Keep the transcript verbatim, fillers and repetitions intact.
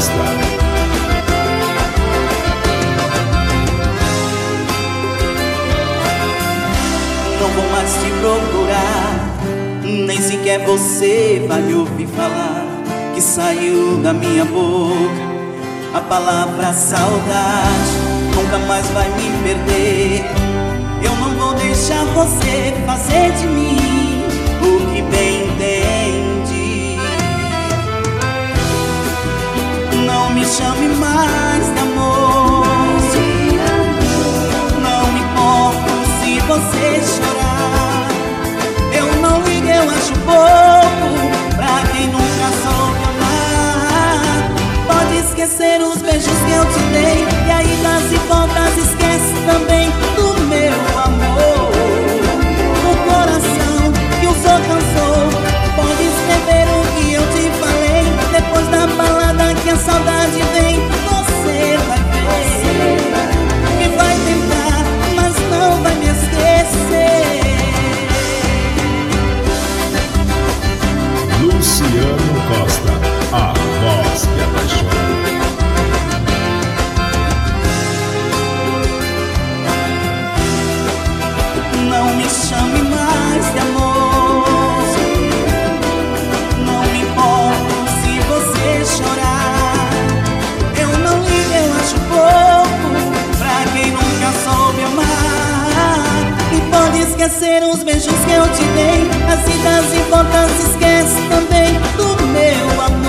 Costa. Não vou mais te procurar, nem sequer você vai me ouvir falar. Que saiu da minha boca a palavra saudade, nunca mais vai me perder. Eu não vou deixar você fazer de mim o que bem entende. Não me chame mais de amor, não me importo se você chorar. Eu não ligo, eu acho pouco pra quem nunca soube amar. Pode esquecer os beijos que eu te dei, e aí das e voltas esquece também do meu amor. O coração que usou cansou, pode escrever o que eu te falei. Depois da balada que a saudade vem, você vai ver que vai tentar, mas não vai me esquecer. Luciano Costa, a voz que apaixona. Não me chame mais de amor, não me importo se você chorar. Eu não ligo, eu acho pouco pra quem nunca soube amar. E pode esquecer os beijos que eu te dei, as idas e voltas esquece também do meu amor.